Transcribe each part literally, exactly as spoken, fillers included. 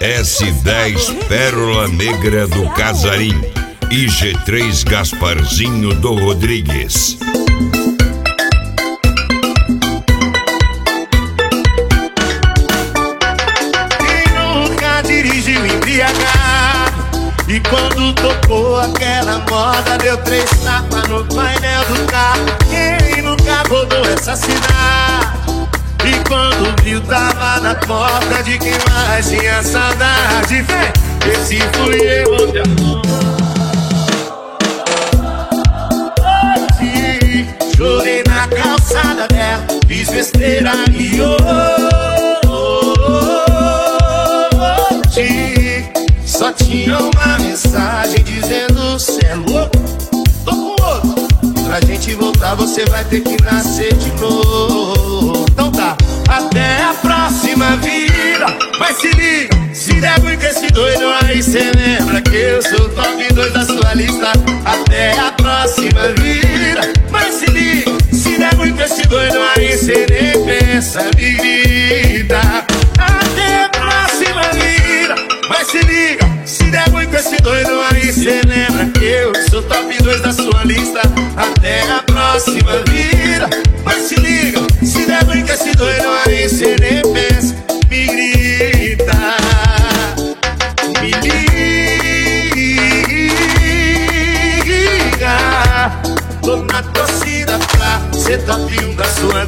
S dez Pérola Negra do Casarim e G três Gasparzinho do Rodrigues. Quem nunca dirigiu embriagado e quando tocou aquela moda deu três tapas no painel do carro? Quem nunca rodou essa cidade e quando viu tava na porta de quem mais tinha saudade? Vem, esse fui eu ontem. Chorei na calçada dela, fiz besteira e hoje só tinha uma mensagem dizendo: cê é louco, tô com outro. Pra gente voltar você vai ter que nascer de novo. Então tá, até a próxima vida. Mas se liga, se der ruim com esse doido aí, cê lembra que eu sou o top dois da sua lista. Até a próxima vida. Mas se liga, se der ruim com esse doido aí, cê nem pensa, me grita. Até a próxima vida. Mas se liga, se der ruim com esse doido aí, cê lembra que eu sou top dois da sua lista. Até a próxima vida. Mas se liga, se der ruim com esse doido aí, cê nem pensa, me grita. Me liga, tô na torcida pra ser top um da sua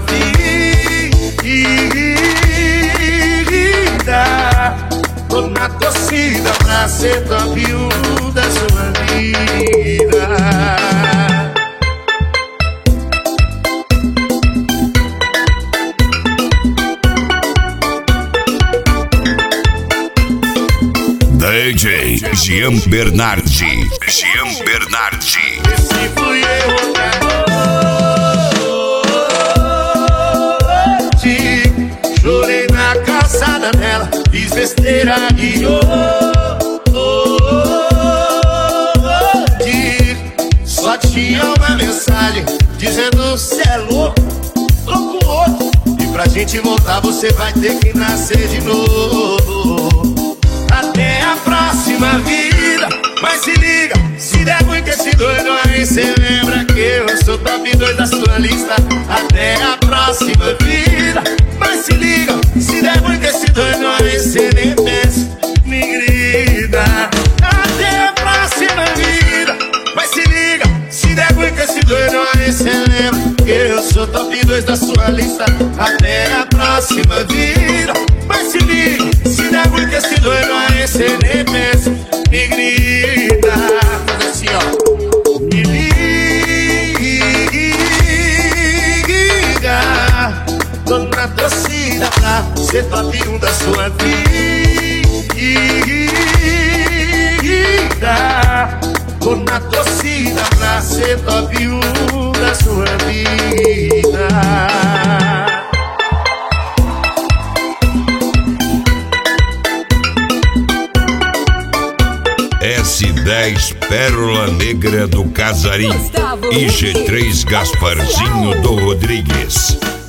vida. Tô na torcida pra ser top um da sua vida. D J Jean Bernardi, Jean Bernardi. Esse fui eu outra noite. Chorei na calçada dela, fiz besteira e hoje só tinha uma mensagem dizendo: cê é louco, tô com outro. E pra gente voltar você vai ter que nascer de novo. Até a próxima vida. Mas se liga, se der ruim com esse doido aí, cê lembra que eu sou top dois da sua lista. Até a próxima vida. Mas se liga, se der ruim com esse doido aí, cê nem pensa, me grita. Até a próxima vida. Mas se liga, se der ruim com esse doido aí, cê lembra que eu sou top dois da sua lista. Até a próxima vida. Mas se liga, se der ruim com esse doido aí, cê nem pensa, me grita. Faz assim, ó. Me liga, tô na torcida pra ser top um da sua vida. Tô na torcida pra ser top um da sua vida. S dez Pérola Negra do Casarim e G três Gasparzinho do Rodrigues.